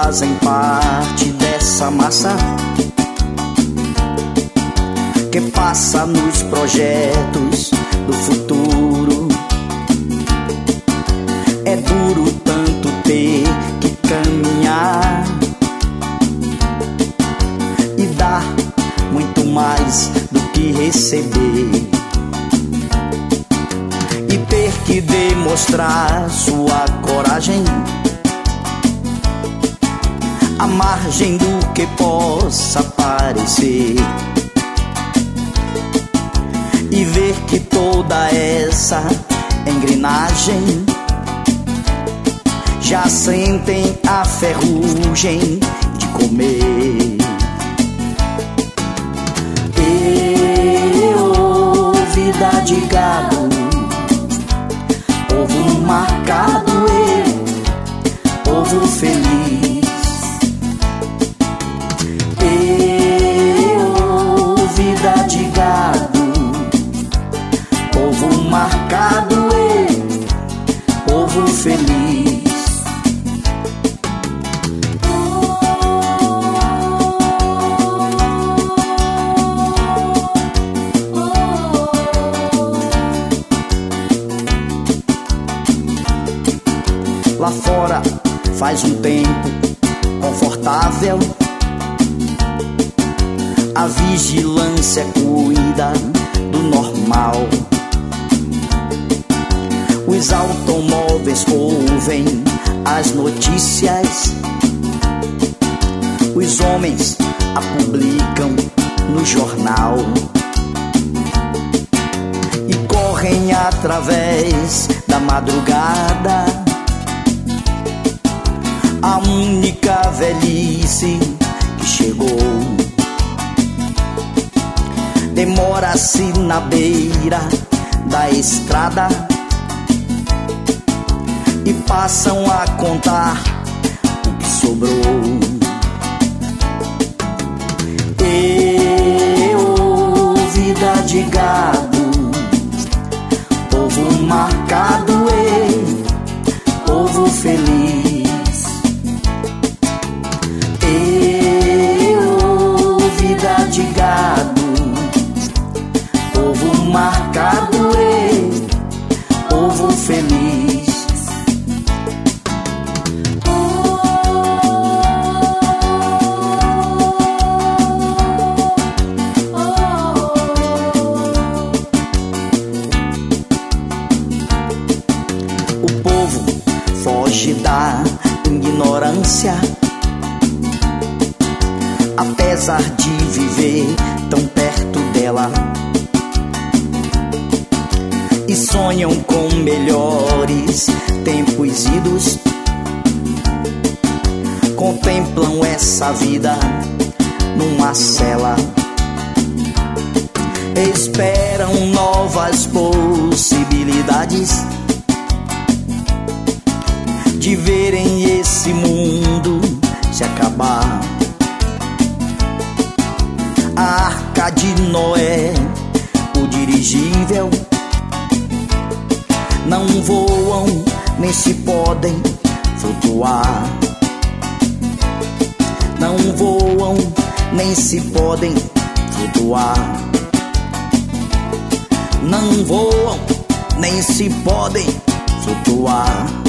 fazem parte dessa massa que passa nos projetos do futuro. É duro tanto ter que caminhar e dar muito mais do que receber, e ter que demonstrar sua coragem à margem do que possa parecer, e ver que toda essa engrenagem já sentem a ferrugem de comer. Eu, vida de gado, povo marcado, eu, povo feliz. Eu, vida de gado, povo marcado, eu, povo feliz. Lá fora faz um tempo confortável, a vigilância cuida do normal. Os automóveis ouvem as notícias, os homens a publicam no jornal e correm através da madrugada. A única velhice que chegou demora-se na beira da estrada e passam a contar o que sobrou. Eu, vida de gado, povo marcado, eu, povo feliz. Eu, vida de gado, povo marcado, eu, povo feliz. O povo foge da ignorância, apesar de viver tão perto dela, e sonham com melhores tempos idos. Contemplam essa vida numa cela, esperam novas possibilidades de verem esse mundo se acabar. A Arca de Noé, o dirigível, não voam nem se podem flutuar. Não voam nem se podem flutuar. Não voam nem se podem flutuar.